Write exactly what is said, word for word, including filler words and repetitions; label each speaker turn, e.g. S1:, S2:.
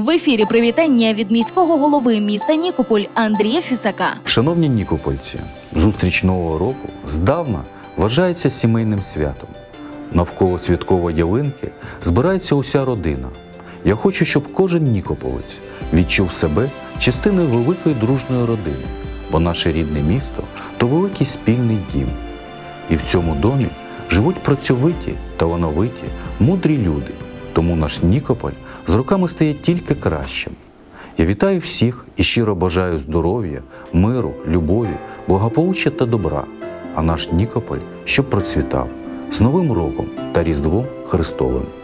S1: В ефірі привітання від міського голови міста Нікополь Андрія Фісака.
S2: Шановні нікопольці, зустріч Нового року здавна вважається сімейним святом. Навколо святкової ялинки збирається уся родина. Я хочу, щоб кожен нікополець відчув себе частиною великої дружної родини, бо наше рідне місто – то великий спільний дім. І в цьому домі живуть працьовиті, талановиті, мудрі люди. Тому наш Нікополь з роками стає тільки кращим. Я вітаю всіх і щиро бажаю здоров'я, миру, любові, благополуччя та добра. А наш Нікополь, щоб процвітав. З Новим роком та Різдвом Христовим!